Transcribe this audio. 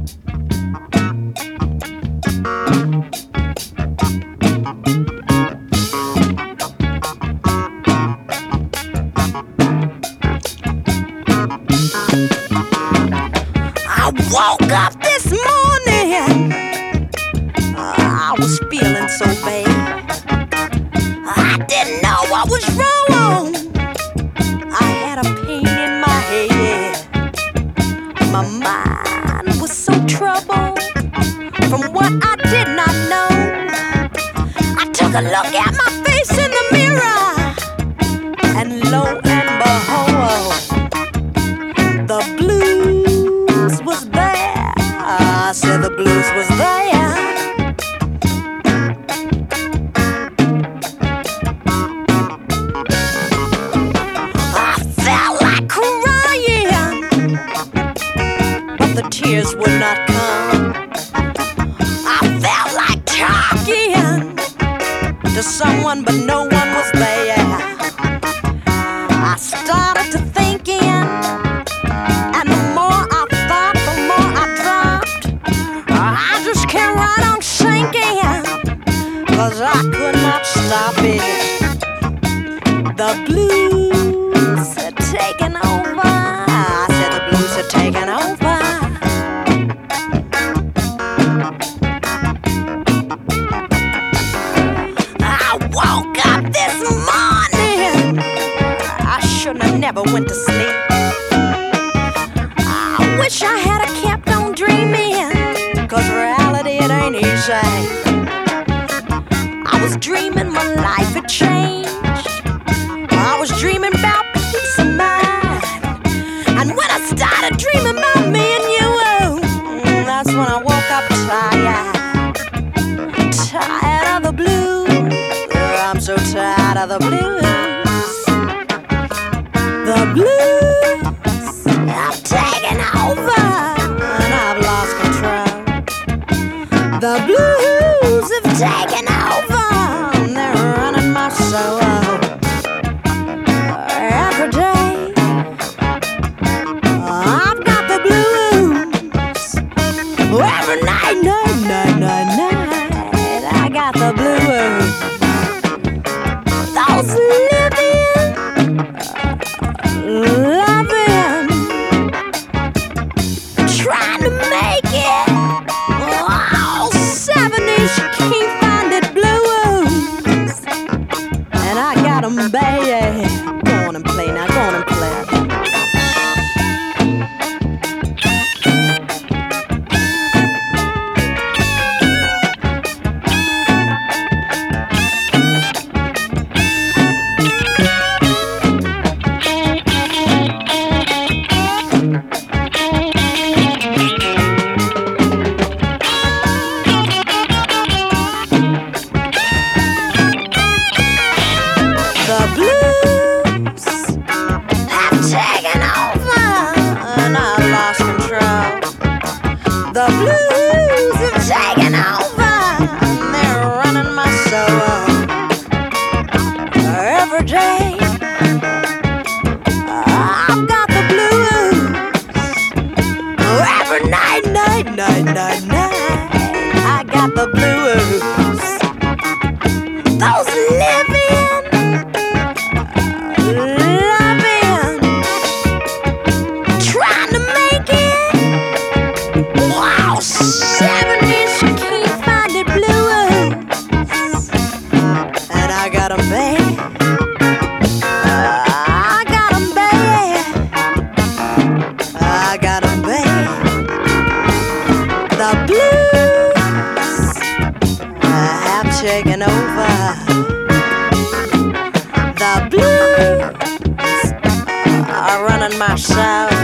I woke up this morning, I was feeling so bad. I didn't know what was wrong. I had a pain in my head. My mind was so troubled from what I did not know. I took a look at my face in the mirror, and lo and behold, the blues was there. I said the blues was there. I felt like crying, but the tears would not come. I felt like talking to someone, but no one was there. I started to thinking, and the more I thought, the more I dropped. I just kept right on sinking, 'cause I could not stop it. The blues had taken over. I said the blues had taken over. I woke up this morning, I shouldn't have never went to sleep. I wish I had a kept on dreaming, 'cause reality it ain't easy. I was dreaming my life had changed. I was dreaming about peace of mind. And when I started dreaming about me and you, that's when I woke up tired. Tired of the blues. I'm so tired of the blues. The blues have taken over, and I've lost control. The blues have taken over, and they're running my soul. Every day I've got the blues. Every night, I got the blues. Those living, loving, trying to make it. Oh, 70s, you can't find it blues. And I got 'em, baby. Go on and play now, go on and play. The blues have taken over, and I've lost control. The blues have taken over, and they're running my soul. Every day I've got the blues. Every night, I got the blues. Those living, loving, trying to make it. Wow, 70s, you can't find it blues. And I got 'em, baby. I got 'em, baby. I got 'em, baby. The blues have taken over. The blues are running my soul.